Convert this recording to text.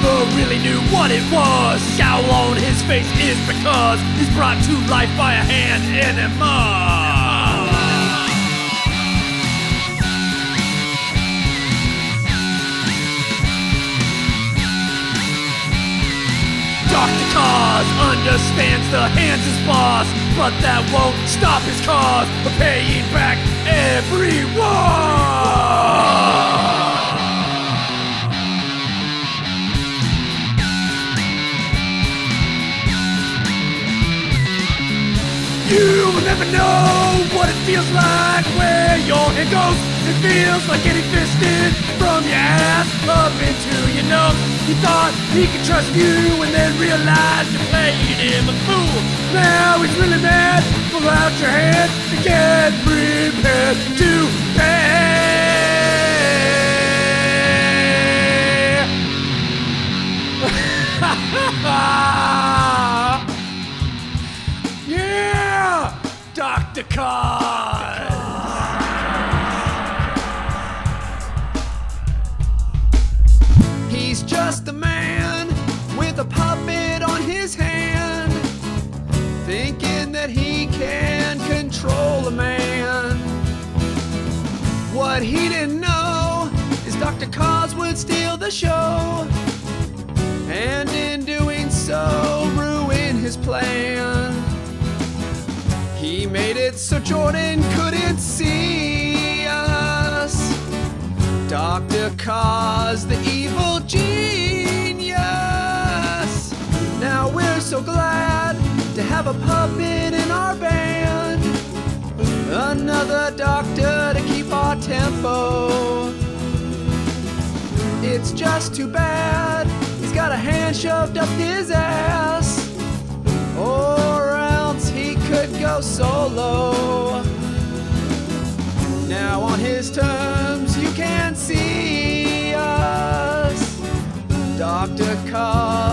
never really knew what it was. Scowl on his face is because he's brought to life by a hand enema. Dr. Cause understands the hands his boss, but that won't stop his cause of paying back everyone. You'll never know what it feels like where your hand goes. It feels like getting fisted from your ass up into your nose. You thought he could trust you and then realized you played him a fool. Now he's really mad. Pull out your hand and get prepared to pay. Yeah, Dr. Cause. He's just a man with a puppet on his hand, thinking that he can control a man. What he didn't know is Dr. Cause would steal the show, and in doing so, ruin his plan. He made it so Jordan couldn't see us. Dr. Cause, the evil genius. Now we're so glad to have a puppet in our band, another doctor to keep our tempo. It's just too bad he's got a hand shoved up his ass, or else he could go solo. Now on his terms you can see us, Dr. Cause.